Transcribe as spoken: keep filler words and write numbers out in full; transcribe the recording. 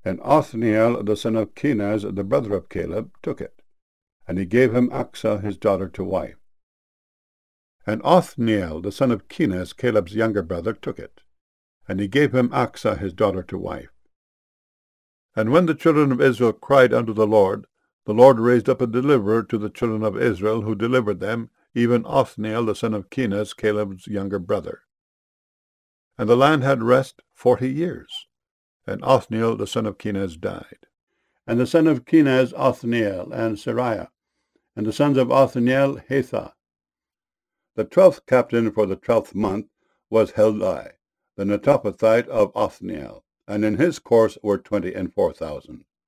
And Othniel the son of Kenaz, the brother of Caleb, took it, and he gave him Achsah his daughter to wife. And Othniel the son of Kenaz, Caleb's younger brother, took it, and he gave him Achsah his daughter to wife. And when the children of Israel cried unto the Lord, the Lord raised up a deliverer to the children of Israel, who delivered them, even Othniel the son of Kenaz, Caleb's younger brother. And the land had rest forty years, and Othniel the son of Kenaz died. And the son of Kenaz, Othniel, and Sariah, and the sons of Othniel, Hathah. The twelfth captain for the twelfth month was Heldai, the Netophathite of Othniel, and in his course were twenty and four thousand.